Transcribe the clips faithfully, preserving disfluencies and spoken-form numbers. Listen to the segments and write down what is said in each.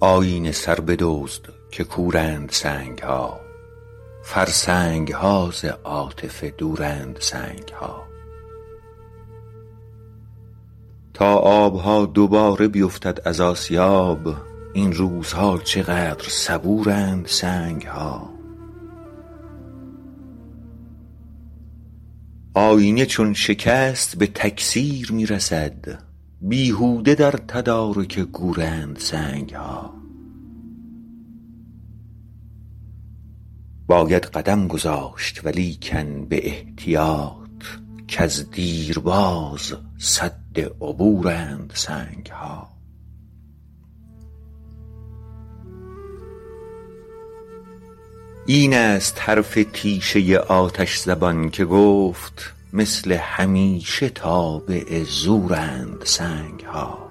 آیینه سر بدزد که کورند سنگ ها، فرسنگ ها ز عاطفه دورند سنگ ها. تا آبها دوباره بیفتد از آسیاب، این روزها چقدر صبورند سنگ ها. آیینه چون شکست به تکسیر می رسد، بیهوده در تدارک گورند سنگ ها. باید قدم گذاشت ولیکن به احتیاط، کز دیرباز سد عبورند سنگ ها. این است حرف تیشه آتش زبان که گفت مثل همیشه تابع زورند سنگ ها.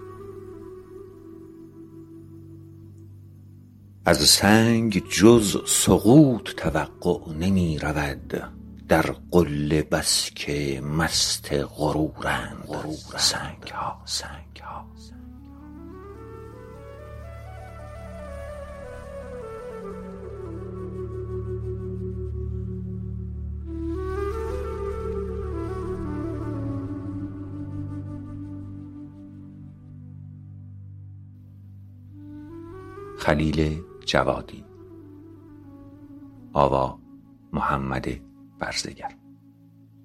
از سنگ جز سقوط توقع نمی رود، در قله بس که مست غرورند غرور سنگ ها سنگ ها. خلیل جوادی. آوا محمد برزگر.